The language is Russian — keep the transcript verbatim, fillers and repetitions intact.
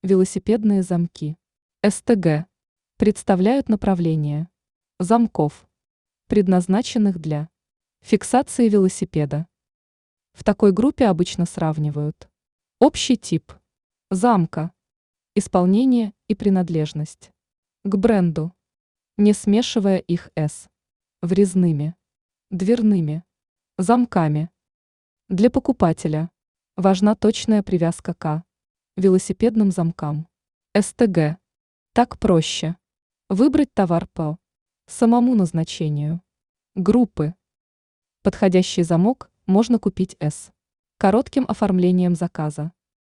Велосипедные замки. СТГ. Представляют направление замков, предназначенных для фиксации велосипеда. В такой группе обычно сравнивают общий тип замка, исполнение и принадлежность к бренду, не смешивая их с врезными, дверными замками. Для покупателя важна точная привязка к велосипедным замкам. СТГ. Так проще выбрать товар по самому назначению группы. Подходящий замок можно купить с коротким оформлением заказа.